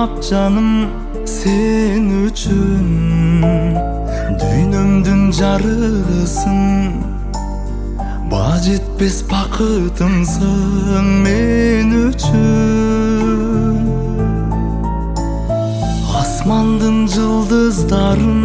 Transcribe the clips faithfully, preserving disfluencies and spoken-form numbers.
арнап жаным сен үчүн дүйнөмдүн жарыгысың, баа жетпес бакытымсың мен үчүн. Асмандын жылдыздарын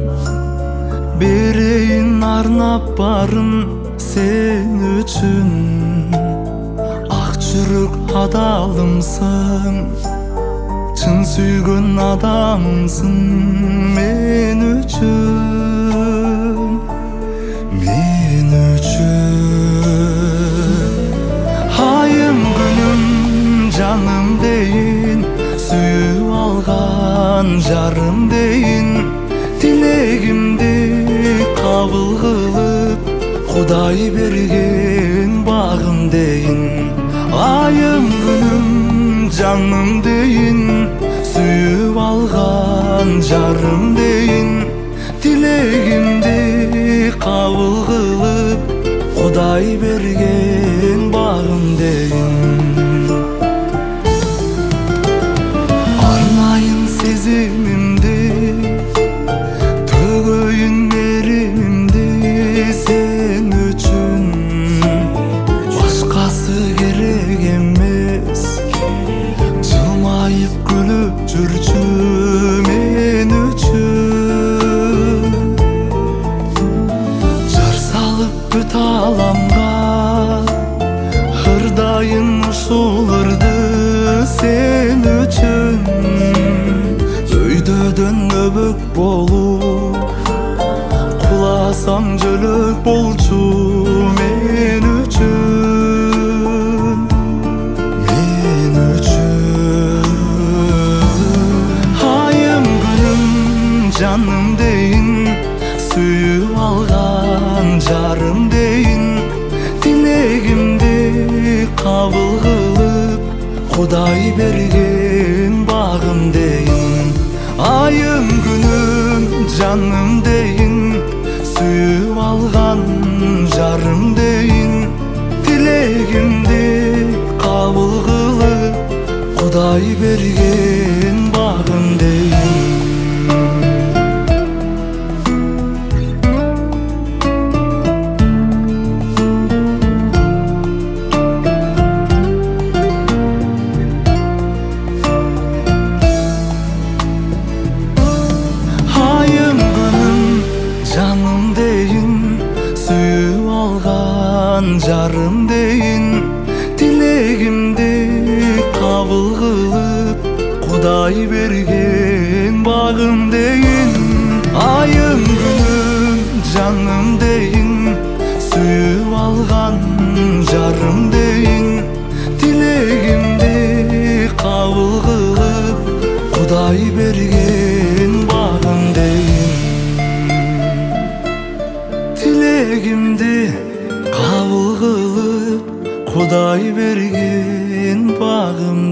берейин арнап барын сен үчүн. Ак жүрөк адалымсың, чын сүйгөн адамсың мен үчүн, мен үчүн. Айым күнүм жаным дейин, сүйүп алган жарым дейин, тилегимди кабыл кылып Кудай берген багым дейин. Айым күнүм жаным дейин, сүйүп алган жарым дейин, тилегимди кабыл кылып Кудай берген багым дейин. Арнайын сезимимди, төгөйүн меримимди сен үчүн. Башкасы керек эмес, жылмайып күлүп жүрчү мен үчүн. Жар салып бүт аламга ырдайын ушул ырды сен үчүн. Өйдөдөн өбөк болуп куласам жөлөк болчу мен үчүн, мен үчүн. Айым күнүм жаным дейин, сүйүп алган жарым дейин, тилегимди кабыл кылып Кудай берген багым дейин. Айым күнүм жаным дейин, сүйүп алган жарым дейин, тилегимди кабыл кылып Кудай берген багым дейин. Айым күнүм жаным дейин, сүйүп алган жарым дейин, тилегимди кабыл кылып Кудай берген багым дейин. Айым күнүм жаным дейин, сүйүп алган жарым дейин, тилегимди кабыл кылып Кудай берген багым дейин. Тилегимди кабыл кылып Кудай берген багым